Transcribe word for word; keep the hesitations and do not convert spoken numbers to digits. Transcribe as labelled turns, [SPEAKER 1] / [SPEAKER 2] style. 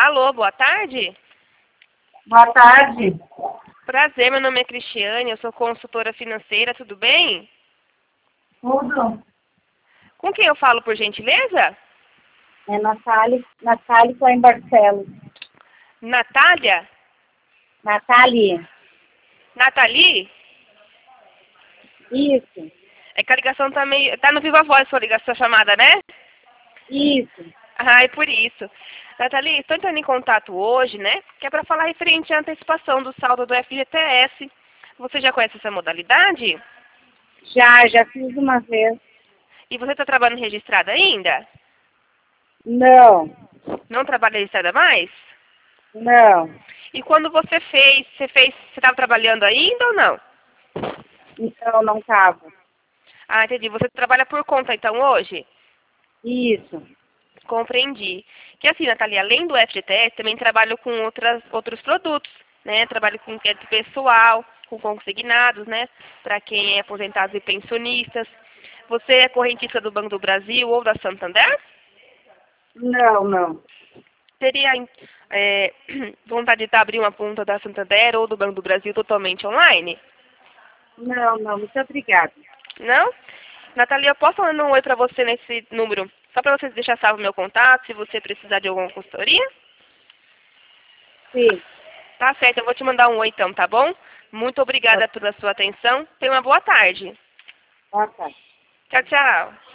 [SPEAKER 1] Alô, boa tarde.
[SPEAKER 2] Boa tarde.
[SPEAKER 1] Prazer, meu nome é Cristiane, eu sou consultora financeira, tudo bem?
[SPEAKER 2] Tudo.
[SPEAKER 1] Com quem eu falo, por gentileza?
[SPEAKER 2] É Natália, Natália Coen Barcelos.
[SPEAKER 1] Natália?
[SPEAKER 2] Natália.
[SPEAKER 1] Nathalie?
[SPEAKER 2] Isso.
[SPEAKER 1] É que a ligação tá meio... Tá no Viva Voz sua ligação, sua chamada, né?
[SPEAKER 2] Isso.
[SPEAKER 1] Ah, é por isso. Nathalie, estou entrando em contato hoje, né? Que é para falar referente à antecipação do saldo do F G T S. Você já conhece essa modalidade?
[SPEAKER 2] Já, já fiz uma vez.
[SPEAKER 1] E você está trabalhando registrada ainda?
[SPEAKER 2] Não.
[SPEAKER 1] Não trabalha registrada mais?
[SPEAKER 2] Não.
[SPEAKER 1] E quando você fez, você fez, você estava trabalhando ainda ou não?
[SPEAKER 2] Então, não estava.
[SPEAKER 1] Ah, entendi. Você trabalha por conta então hoje?
[SPEAKER 2] Isso.
[SPEAKER 1] Compreendi. Que assim, Nathalie, além do F G T S, também trabalho com outras, outros produtos, né? Trabalho com crédito pessoal, com consignados, né? Para quem é aposentado e pensionistas. Você é correntista do Banco do Brasil ou da Santander?
[SPEAKER 2] Não, não.
[SPEAKER 1] Teria é, vontade de abrir uma conta da Santander ou do Banco do Brasil totalmente online?
[SPEAKER 2] Não, não. Muito obrigada.
[SPEAKER 1] Não? Nathalie, eu posso mandar um oi para você nesse número, só para você deixar salvo o meu contato, se você precisar de alguma consultoria?
[SPEAKER 2] Sim.
[SPEAKER 1] Tá certo, eu vou te mandar um oi então, tá bom? Muito obrigada pela sua atenção. Tenha uma boa tarde.
[SPEAKER 2] Boa tarde.
[SPEAKER 1] Tchau, tchau.